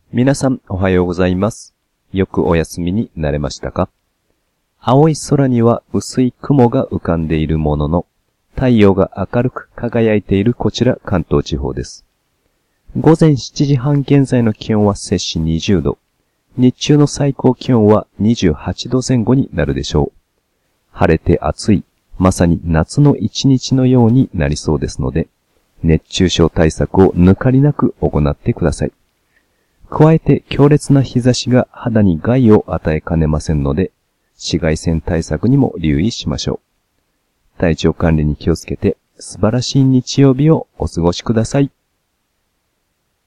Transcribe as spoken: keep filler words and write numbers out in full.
皆さんおはようございます。よくお休みになれましたか？青い空には薄い雲が浮かんでいるものの、太陽が明るく輝いているこちら関東地方です。午前しちじはん現在の気温は摂氏にじゅうど。日中の最高気温はにじゅうはちどぜん後になるでしょう。晴れて暑い、まさに夏の一日のようになりそうですので、熱中症対策を抜かりなく行ってください。加えて強烈な日差しが肌に害を与えかねませんので、紫外線対策にも留意しましょう。体調管理に気をつけて素晴らしい日曜日をお過ごしください。